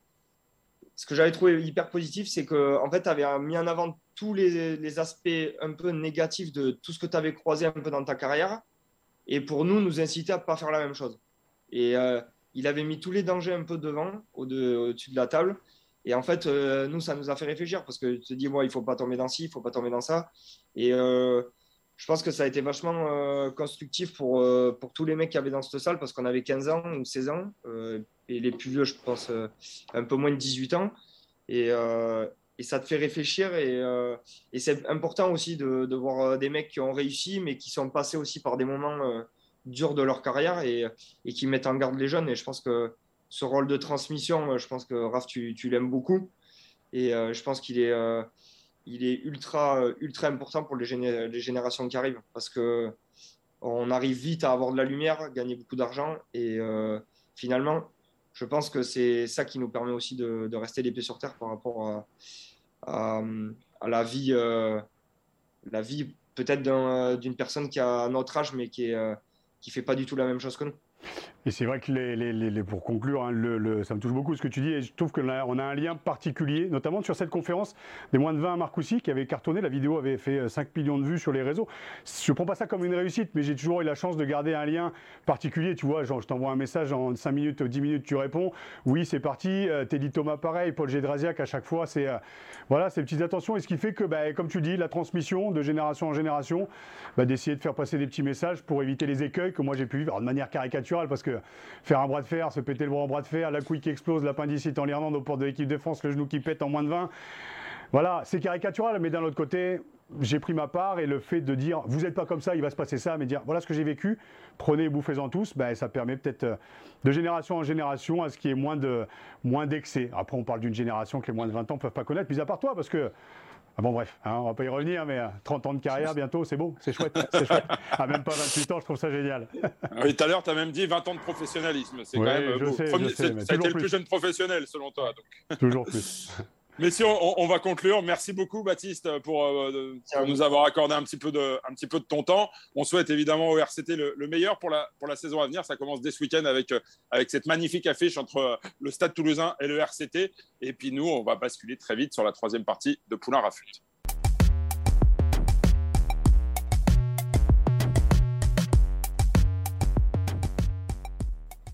ce que j'avais trouvé hyper positif, c'est que en fait, tu avais mis en avant tous les, les aspects un peu négatifs de tout ce que tu avais croisé un peu dans ta carrière, et pour nous, nous inciter à ne pas faire la même chose. Et euh, il avait mis tous les dangers un peu devant, au-de, au-dessus de la table. Et en fait, euh, nous, ça nous a fait réfléchir parce que tu te dis, bon, il ne faut pas tomber dans ci, il ne faut pas tomber dans ça. Et euh, je pense que ça a été vachement euh, constructif pour, euh, pour tous les mecs qui avaient dans cette salle parce qu'on avait quinze ans ou seize ans. Euh, et les plus vieux, je pense, euh, un peu moins de dix-huit ans. Et, euh, et ça te fait réfléchir. Et, euh, et c'est important aussi de, de voir des mecs qui ont réussi, mais qui sont passés aussi par des moments euh, durs de leur carrière et, et qui mettent en garde les jeunes. Et je pense que ce rôle de transmission, je pense que Raph, tu, tu l'aimes beaucoup. Et euh, je pense qu'il est, euh, il est ultra, ultra important pour les, géné- les générations qui arrivent. Parce qu'on arrive vite à avoir de la lumière, gagner beaucoup d'argent. Et euh, finalement, je pense que c'est ça qui nous permet aussi de, de rester les pieds sur terre par rapport à, à, à la vie, euh, la vie peut-être d'un, d'une personne qui a notre âge, mais qui ne euh, fait pas du tout la même chose que nous. Et c'est vrai que les, les, les, pour conclure, hein, le, le, ça me touche beaucoup ce que tu dis et je trouve qu'on a, on a un lien particulier, notamment sur cette conférence des moins de vingt à Marcoussis qui avait cartonné, la vidéo avait fait cinq millions de vues sur les réseaux. Je ne prends pas ça comme une réussite, mais j'ai toujours eu la chance de garder un lien particulier. Tu vois, genre je t'envoie un message en cinq minutes, dix minutes, tu réponds. Oui, c'est parti. Euh, Teddy Thomas, pareil. Paul Gédrasiac, à chaque fois, c'est euh, voilà, ces petites attentions. Et ce qui fait que, bah, comme tu dis, la transmission de génération en génération, bah, d'essayer de faire passer des petits messages pour éviter les écueils que moi j'ai pu vivre alors, de manière caricaturale parce que faire un bras de fer, se péter le bras en bras de fer, la couille qui explose, l'appendicite en l'Irlande aux portes de l'équipe de France, le genou qui pète en moins de vingt. Voilà, c'est caricatural, mais d'un autre côté, j'ai pris ma part et le fait de dire vous n'êtes pas comme ça, il va se passer ça, mais dire voilà ce que j'ai vécu, prenez et bouffez-en tous, ben, ça permet peut-être de génération en génération à ce qu'il y ait moins, de, moins d'excès. Après, on parle d'une génération que les moins de vingt ans ne peuvent pas connaître, mis à part toi, parce que. Ah bon, bref, hein, on va pas y revenir, mais trente ans de carrière bientôt, c'est beau, c'est chouette, c'est chouette. Ah, même pas vingt-huit ans, je trouve ça génial. Oui, tout à l'heure, tu as même dit vingt ans de professionnalisme. C'est oui, quand même je beau. sais, Premier, je sais, c'est, ça a été le plus jeune professionnel, selon toi. Donc. Toujours plus. Messieurs, on, on va conclure. Merci beaucoup, Baptiste, pour, euh, pour nous avoir accordé un petit, peu de, un petit peu de ton temps. On souhaite évidemment au R C T le, le meilleur pour la, pour la saison à venir. Ça commence dès ce week-end avec, avec cette magnifique affiche entre le Stade Toulousain et le R C T. Et puis nous, on va basculer très vite sur la troisième partie de Poulain Rafut.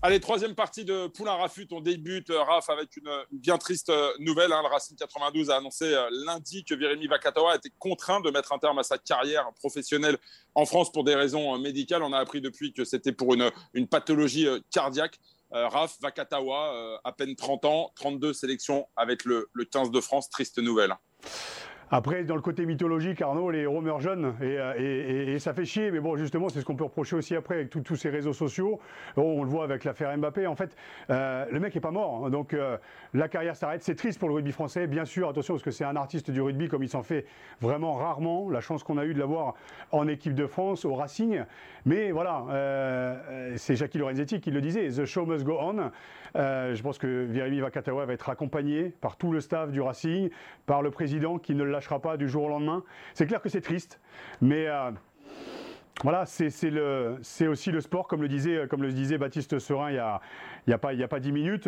Allez, troisième partie de Poulain Rafut. On débute, Raph, avec une, une bien triste nouvelle. Hein. Le Racing quatre-vingt-douze a annoncé euh, lundi que Virimi Vakatawa a été contraint de mettre un terme à sa carrière professionnelle en France pour des raisons euh, médicales. On a appris depuis que c'était pour une, une pathologie euh, cardiaque. Euh, Raph Vakatawa, euh, à peine trente ans, trente-deux sélections avec le, le quinze de France. Triste nouvelle. Après, dans le côté mythologique, Arnaud, les héros meurent jeunes et, et, et, et ça fait chier. Mais bon, justement, c'est ce qu'on peut reprocher aussi après avec tous ces réseaux sociaux. Bon, on le voit avec l'affaire Mbappé. En fait, euh, le mec est pas mort. Hein, donc, euh, la carrière s'arrête. C'est triste pour le rugby français, bien sûr. Attention, parce que c'est un artiste du rugby comme il s'en fait vraiment rarement. La chance qu'on a eue de l'avoir en équipe de France, au Racing. Mais voilà, euh, c'est Jackie Lorenzetti qui le disait. The show must go on. Euh, je pense que Virimi Vakatawa va être accompagné par tout le staff du Racing, par le président qui ne le lâchera pas du jour au lendemain. C'est clair que c'est triste, mais euh, voilà, c'est, c'est, le, c'est aussi le sport, comme le disait, comme le disait Baptiste Serin il y a, il y a pas, il y a pas dix minutes.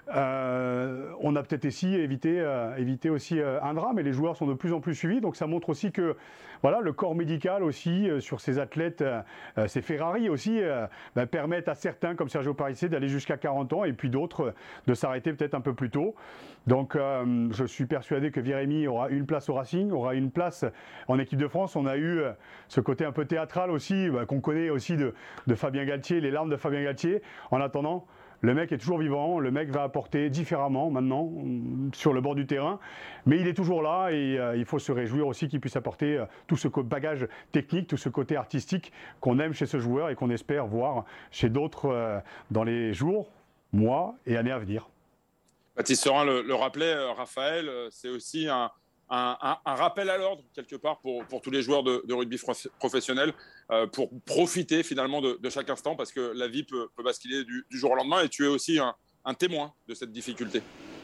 Euh, on a peut-être ici évité, euh, évité aussi euh, un drame, et les joueurs sont de plus en plus suivis, donc ça montre aussi que voilà, le corps médical aussi euh, sur ces athlètes, euh, ces Ferrari aussi, euh, bah, permettent à certains comme Sergio Parisse d'aller jusqu'à quarante ans et puis d'autres euh, de s'arrêter peut-être un peu plus tôt. Donc euh, je suis persuadé que Virimi aura une place au Racing, aura une place en équipe de France. On a eu euh, ce côté un peu théâtral aussi, bah, qu'on connaît aussi de, de Fabien Galtier, les larmes de Fabien Galtier. En attendant, le mec est toujours vivant, le mec va apporter différemment maintenant sur le bord du terrain, mais il est toujours là et euh, il faut se réjouir aussi qu'il puisse apporter euh, tout ce bagage technique, tout ce côté artistique qu'on aime chez ce joueur et qu'on espère voir chez d'autres euh, dans les jours, mois et années à venir. Baptiste Serin le, le rappelait, euh, Raphaël, euh, c'est aussi un, un, un, un rappel à l'ordre quelque part pour, pour tous les joueurs de, de rugby professionnel, euh, pour profiter finalement de, de chaque instant, parce que la vie peut, peut basculer du, du jour au lendemain, et tu es aussi un, un témoin de cette difficulté.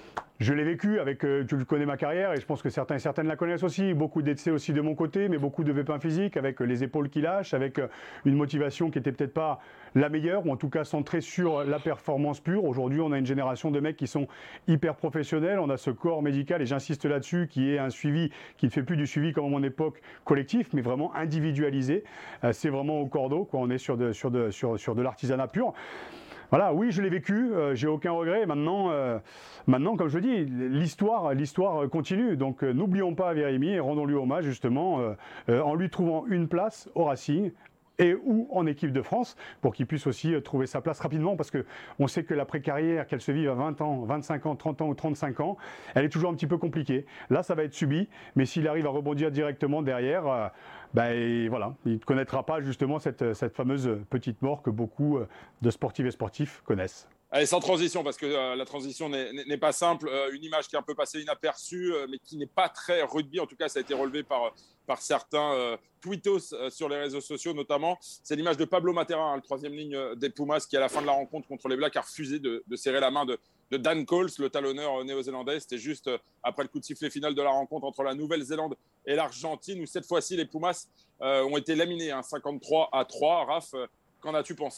Je l'ai vécu avec, euh, tu connais ma carrière et je pense que certains et certaines la connaissent aussi. Beaucoup d'excès aussi de mon côté, mais beaucoup de pépins physiques, avec les épaules qui lâchent, avec euh, une motivation qui n'était peut-être pas la meilleure, ou en tout cas centrée sur la performance pure. Aujourd'hui, on a une génération de mecs qui sont hyper professionnels. On a ce corps médical, et j'insiste là-dessus, qui est un suivi, qui ne fait plus du suivi comme à mon époque collectif, mais vraiment individualisé. Euh, c'est vraiment au cordeau, quoi. On est sur de, sur de, sur, sur de l'artisanat pur. Voilà, oui, je l'ai vécu, euh, j'ai aucun regret. Maintenant, euh, maintenant, comme je le dis, l'histoire, l'histoire continue. Donc, euh, n'oublions pas Virimi et rendons-lui hommage justement euh, euh, en lui trouvant une place au Racing et ou en équipe de France, pour qu'il puisse aussi euh, trouver sa place rapidement, parce qu'on sait que l'après-carrière, qu'elle se vive à vingt ans, vingt-cinq ans, trente ans ou trente-cinq ans, elle est toujours un petit peu compliquée. Là, ça va être subi, mais s'il arrive à rebondir directement derrière, euh, ben, et voilà, il ne connaîtra pas justement cette, cette fameuse petite mort que beaucoup de sportives et sportifs connaissent. Allez, sans transition, parce que euh, la transition n'est, n'est pas simple. Euh, une image qui est un peu passée inaperçue, euh, mais qui n'est pas très rugby. En tout cas, ça a été relevé par, par certains euh, tweetos euh, sur les réseaux sociaux, notamment. C'est l'image de Pablo Matera, hein, le troisième ligne des Pumas, qui à la fin de la rencontre contre les Blacks a refusé de, de serrer la main de, de Dan Coles, le talonneur néo-zélandais. C'était juste euh, après le coup de sifflet final de la rencontre entre la Nouvelle-Zélande et l'Argentine, où cette fois-ci, les Pumas euh, ont été laminés, hein, cinquante-trois à trois. Raph, euh, qu'en as-tu pensé ?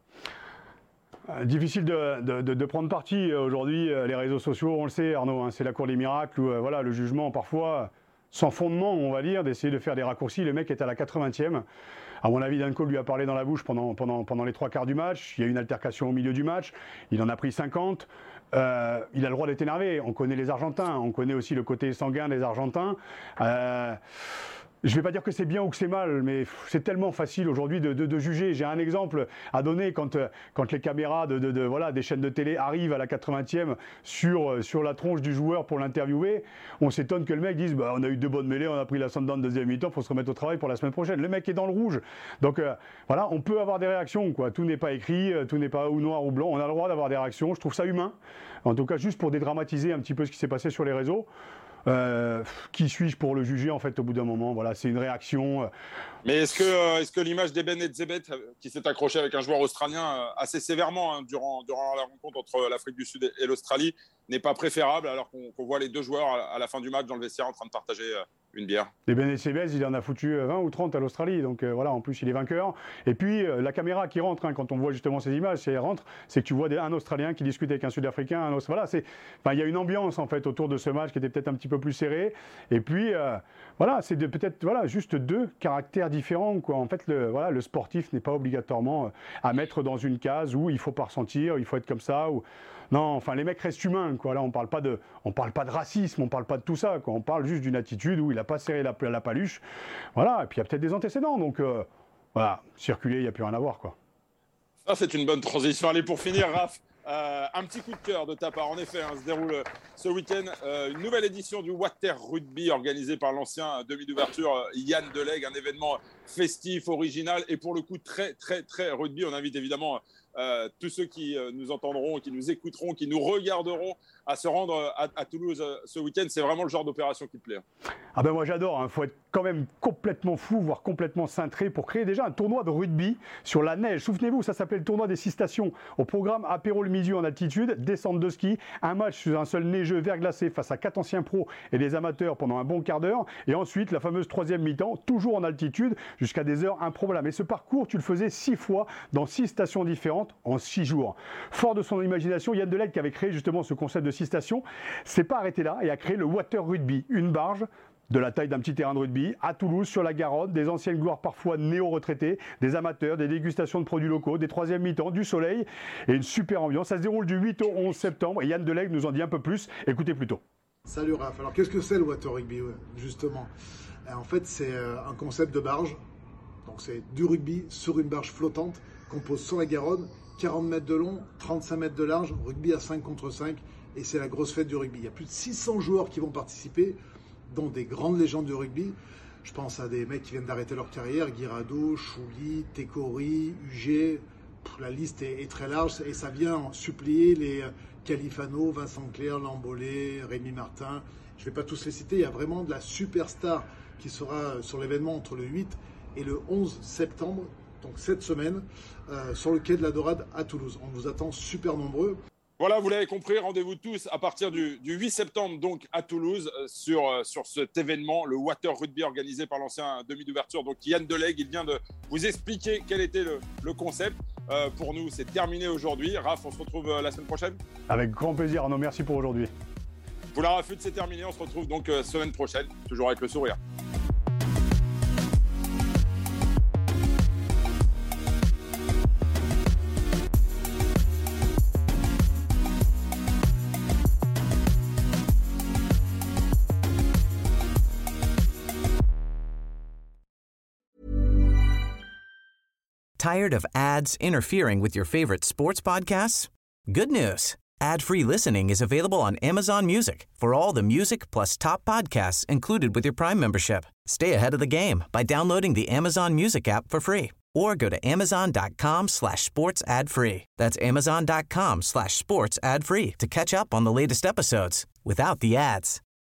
Euh, difficile de, de, de, de prendre parti aujourd'hui. Euh, les réseaux sociaux, on le sait, Arnaud, hein, c'est la cour des miracles où euh, voilà, le jugement, parfois, sans fondement, on va dire, d'essayer de faire des raccourcis. Le mec est à la quatre-vingtième. À mon avis, Dan Cole lui a parlé dans la bouche pendant, pendant, pendant les trois quarts du match. Il y a eu une altercation au milieu du match. Il en a pris cinquante. Euh, il a le droit d'être énervé. On connaît les Argentins. On connaît aussi le côté sanguin des Argentins. Euh, Je ne vais pas dire que c'est bien ou que c'est mal, mais c'est tellement facile aujourd'hui de, de, de juger. J'ai un exemple à donner quand, quand les caméras de, de, de, voilà, des chaînes de télé arrivent à la quatre-vingtième sur, sur la tronche du joueur pour l'interviewer. On s'étonne que le mec dise bah, on a eu deux bonnes mêlées, on a pris la sundown de deuxième mi-temps, il faut se remettre au travail pour la semaine prochaine. Le mec est dans le rouge. Donc euh, voilà, on peut avoir des réactions, quoi. Tout n'est pas écrit, tout n'est pas ou noir ou blanc. On a le droit d'avoir des réactions. Je trouve ça humain. En tout cas, juste pour dédramatiser un petit peu ce qui s'est passé sur les réseaux. Euh, qui suis-je pour le juger en fait au bout d'un moment? Voilà, c'est une réaction. Mais est-ce que, euh, est-ce que l'image d'Eben Etzebeth, qui s'est accroché avec un joueur australien euh, assez sévèrement hein, durant, durant la rencontre entre l'Afrique du Sud et l'Australie, n'est pas préférable alors qu'on, qu'on voit les deux joueurs à, à la fin du match dans le vestiaire en train de partager euh, une bière. Et Ben Echebez, il en a foutu vingt ou trente à l'Australie, donc euh, voilà, en plus il est vainqueur. Et puis euh, la caméra qui rentre, hein, quand on voit justement ces images, si elle rentre, c'est que tu vois des, un Australien qui discute avec un Sud-Africain, un Aust... voilà, c'est, enfin, il y a une ambiance en fait autour de ce match qui était peut-être un petit peu plus serré. Et puis euh, voilà, c'est de, peut-être voilà, juste deux caractères différents, quoi. En fait, le, voilà, le sportif n'est pas obligatoirement à mettre dans une case où il faut pas ressentir, il faut être comme ça. Ou... Non, enfin, les mecs restent humains, quoi. Là, on parle pas de, on parle pas de racisme, on parle pas de tout ça, quoi. On parle juste d'une attitude où il a pas serré la, la paluche. Voilà, et puis il y a peut-être des antécédents, donc euh, voilà, circuler, il n'y a plus rien à voir, quoi. Ça, c'est une bonne transition. Allez, pour finir, Raph, euh, un petit coup de cœur de ta part. En effet, hein, se déroule ce week-end euh, une nouvelle édition du Water Rugby organisée par l'ancien demi d'ouverture euh, Yann Delegue, un événement festif, original et pour le coup très, très, très rugby. On invite évidemment euh, tous ceux qui euh, nous entendront, qui nous écouteront, qui nous regarderont à se rendre à, à Toulouse euh, ce week-end. C'est vraiment le genre d'opération qui te plaît. Ah ben moi j'adore, il hein. faut être quand même complètement fou, voire complètement cintré pour créer déjà un tournoi de rugby sur la neige. Souvenez-vous, ça s'appelait le tournoi des six stations. Au programme, apéro le midi en altitude, descente de ski, un match sur un seul neigeux verglacé face à quatre anciens pros et des amateurs pendant un bon quart d'heure. Et ensuite, la fameuse troisième mi-temps, toujours en altitude, jusqu'à des heures improbables. Et ce parcours, tu le faisais six fois dans six stations différentes en six jours. Fort de son imagination, Yann Delegue, qui avait créé justement ce concept de six stations, s'est pas arrêté là et a créé le Water Rugby, une barge de la taille d'un petit terrain de rugby, à Toulouse, sur la Garonne, des anciennes gloires parfois néo-retraités, des amateurs, des dégustations de produits locaux, des troisièmes mi-temps, du soleil et une super ambiance. Ça se déroule du huit au onze septembre et Yann Delegue nous en dit un peu plus. Écoutez plutôt. Salut Raph, alors qu'est-ce que c'est le Water Rugby, justement? En fait, c'est un concept de barge, donc c'est du rugby sur une barge flottante qu'on pose sur la Garonne, quarante mètres de long, trente-cinq mètres de large, rugby à cinq contre cinq, et c'est la grosse fête du rugby. Il y a plus de six cents joueurs qui vont participer, dont des grandes légendes du rugby. Je pense à des mecs qui viennent d'arrêter leur carrière, Guirado, Chouli, Tekori, Huget. La liste est, est très large et ça vient suppléer les Califano, Vincent Clerc, Lambolé, Rémi Martin. Je ne vais pas tous les citer, il y a vraiment de la superstar qui sera sur l'événement entre le huit et le onze septembre, donc cette semaine, euh, sur le quai de la Dorade à Toulouse. On vous attend super nombreux. Voilà, vous l'avez compris, rendez-vous tous à partir du, du huit septembre donc à Toulouse euh, sur, euh, sur cet événement, le Water Rugby organisé par l'ancien demi d'ouverture. Donc Yann Delegue, il vient de vous expliquer quel était le, le concept. Euh, pour nous, c'est terminé aujourd'hui. Raph, on se retrouve euh, la semaine prochaine. Avec grand plaisir, Arnaud, merci pour aujourd'hui. Pour la Rafute, c'est terminé. On se retrouve donc euh, semaine prochaine, toujours avec le sourire. Tired of ads interfering with your favorite sports podcasts? Good news. Ad-free listening is available on Amazon Music for all the music plus top podcasts included with your Prime membership. Stay ahead of the game by downloading the Amazon Music app for free or go to amazon.com slash sports ad free. That's amazon.com slash sports ad free to catch up on the latest episodes without the ads.